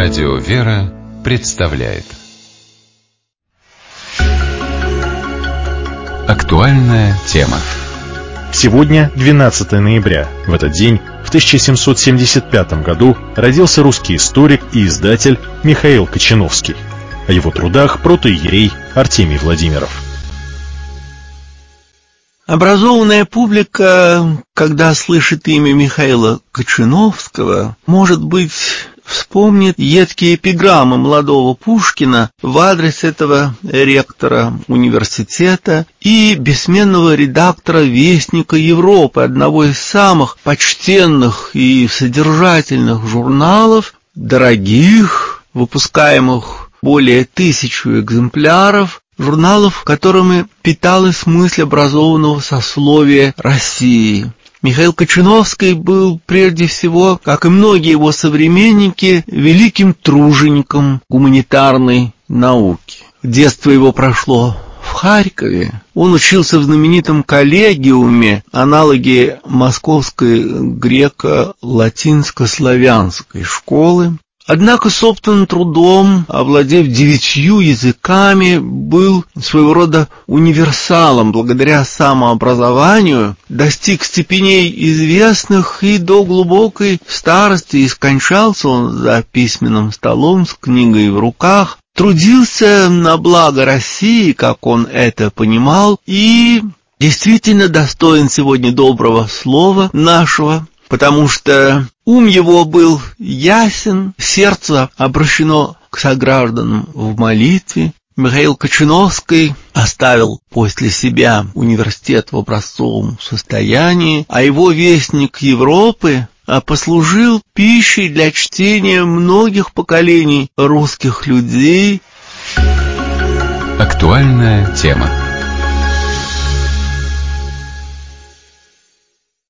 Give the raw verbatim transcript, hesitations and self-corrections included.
Радио «Вера» представляет актуальная тема. Сегодня двенадцатое ноября. В этот день, в тысяча семьсот семьдесят пятом году, родился русский историк и издатель Михаил Кочановский. О его трудах протоиерей Артемий Владимиров. Образованная публика, когда слышит имя Михаила Кочановского, может быть, вспомнит едкие эпиграммы молодого Пушкина в адрес этого ректора университета и бессменного редактора «Вестника Европы», одного из самых почтенных и содержательных журналов, дорогих, выпускаемых более тысячу экземпляров, журналов, которыми питалась мысль образованного сословия России. Михаил Кочановский был прежде всего, как и многие его современники, великим тружеником гуманитарной науки. Детство его прошло в Харькове. Он учился в знаменитом коллегиуме, аналоге Московской греко-латинско-славянской школы. Однако собственным трудом, овладев девятью языками, был своего рода универсалом, благодаря самообразованию, достиг степеней известных и до глубокой старости, и скончался он за письменным столом с книгой в руках, трудился на благо России, как он это понимал, и действительно достоин сегодня доброго слова нашего, потому что ум его был ясен, сердце обращено к согражданам в молитве. Михаил Кочановский оставил после себя университет в образцовом состоянии, а его «Вестник Европы» послужил пищей для чтения многих поколений русских людей. Актуальная тема.